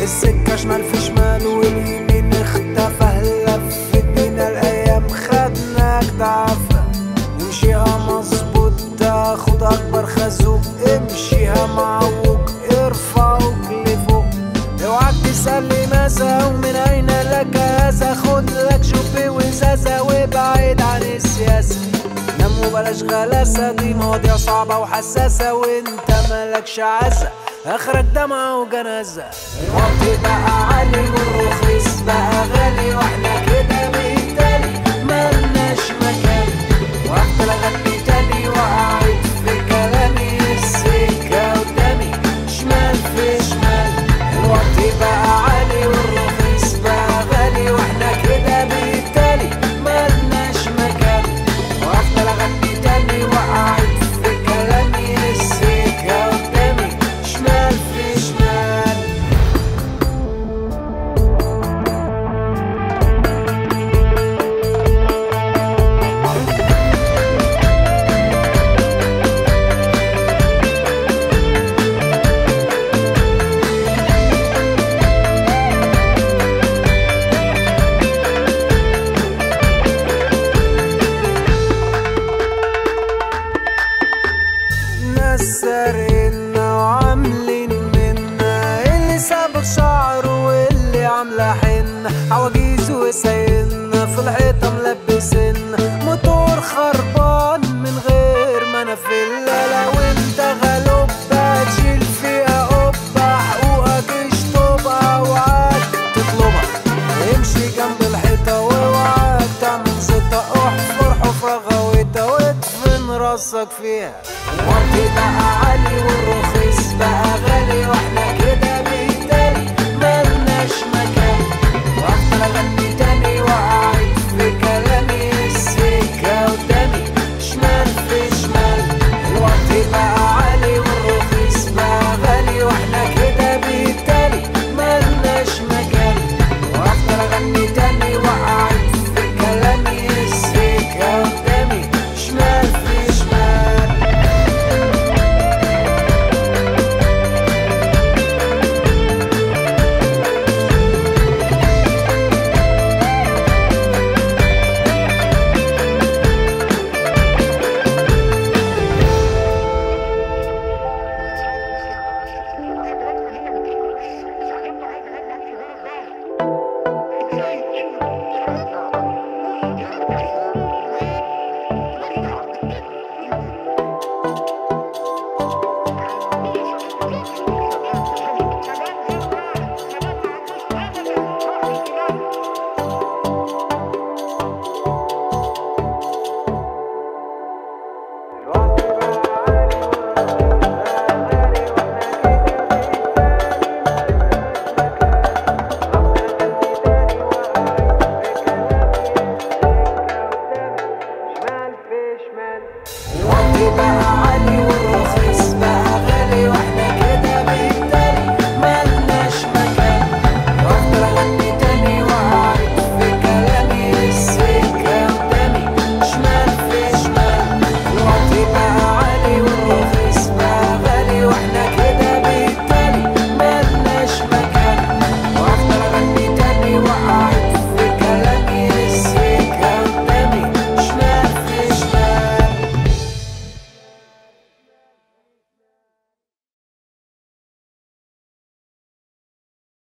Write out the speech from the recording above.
السكة شمال في شمال واليمين اختفى، لفت بينا الايام خدناك تعافى. امشيها مظبوط تاخد اكبر خازوق، امشيها معوج ارفعوك لفوق. اوعاك تسألني ماذا ومن اين لك هذا، خد لك شوبي وزازة وابعد عن السياسة. نام وبلاش غلاسة، دي مواضيع صعبة وحساسة وانت مالكش عزة، اخرك دمعة وجنازة. الوقت بقى عالي والرخيص بقى غالي، واحنا كده بالتالي ملناش مكان. وافضل اغني تاني وقعد في كلامي، السكة قدامي شمال في شمال. الوقت بقى عالي والرخيص بقى غالي، واحنا كده بالتالي ملناش مكان. وافضل اغني تاني وقعد في كلامي، السكة قدامي شمال في شمال. ناس سارقنا وعاملين منا، اللي سابق شعره واللي عامله حنة، عواجيز وسايقنا في الحيطة ملبسنا، موتور خربان من غير ما انا في الليلة. وانت غلوب تشيل فيها قبة، حقوقك اشطبها اوعاك تطلبها. امشي جنب الحيطة واوعاك تعمل زيطة، احفر حفرة غويطة وادفن راسك فيها. الوقت بقى عالي والرخيص